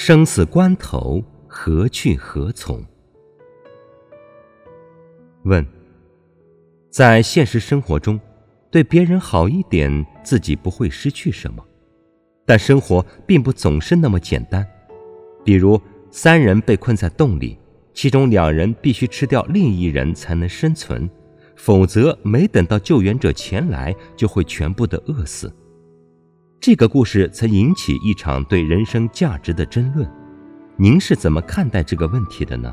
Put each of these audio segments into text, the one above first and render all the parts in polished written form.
生死关头，何去何从？问：在现实生活中，对别人好一点，自己不会失去什么，但生活并不总是那么简单。比如3人被困在洞里，其中2人必须吃掉另一人才能生存，否则没等到救援者前来，就会全部的饿死。这个故事曾引起一场对人生价值的争论，您是怎么看待这个问题的呢？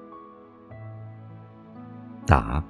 答：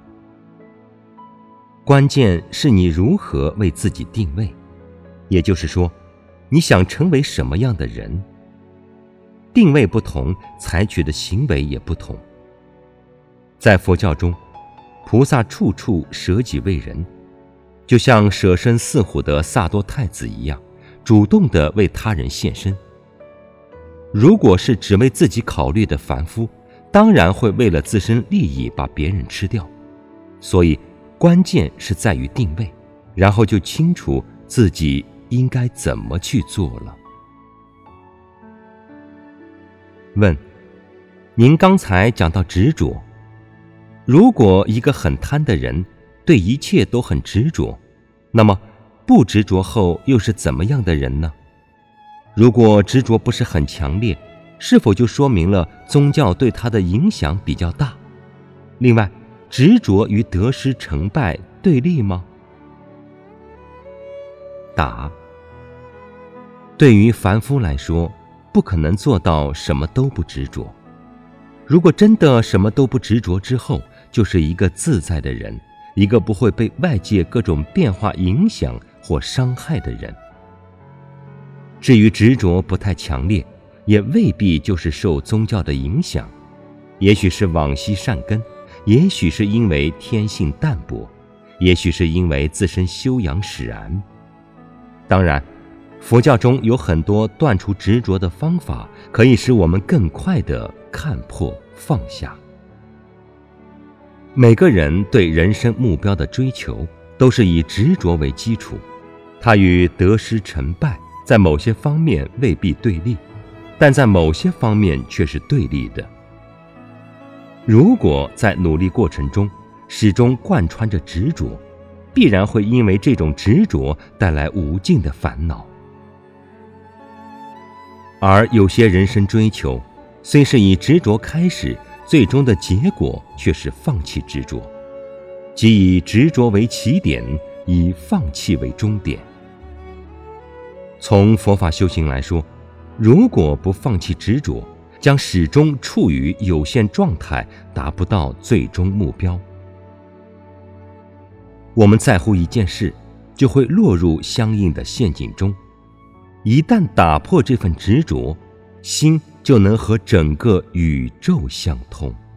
关键是你如何为自己定位，也就是说，你想成为什么样的人。定位不同，采取的行为也不同。在佛教中，菩萨处处舍己为人，就像舍身饲虎的萨多太子一样，主动地为他人献身。如果是只为自己考虑的凡夫，当然会为了自身利益把别人吃掉。所以关键是在于定位，然后就清楚自己应该怎么去做了。问：您刚才讲到执着，如果一个很贪的人对一切都很执着，那么不执着后又是怎么样的人呢？如果执着不是很强烈，是否就说明了宗教对他的影响比较大？另外，执着与得失成败对立吗？答：对于凡夫来说，不可能做到什么都不执着。如果真的什么都不执着之后，就是一个自在的人，一个不会被外界各种变化影响或伤害的人。至于执着不太强烈，也未必就是受宗教的影响，也许是往昔善根，也许是因为天性淡薄，也许是因为自身修养使然。当然，佛教中有很多断除执着的方法，可以使我们更快地看破放下。每个人对人生目标的追求都是以执着为基础，它与得失成败在某些方面未必对立，但在某些方面却是对立的。如果在努力过程中始终贯穿着执着，必然会因为这种执着带来无尽的烦恼。而有些人生追求虽是以执着开始，最终的结果却是放弃执着，即以执着为起点，以放弃为终点。从佛法修行来说，如果不放弃执着，将始终处于有限状态，达不到最终目标。我们在乎一件事，就会落入相应的陷阱中。一旦打破这份执着，心就能和整个宇宙相通。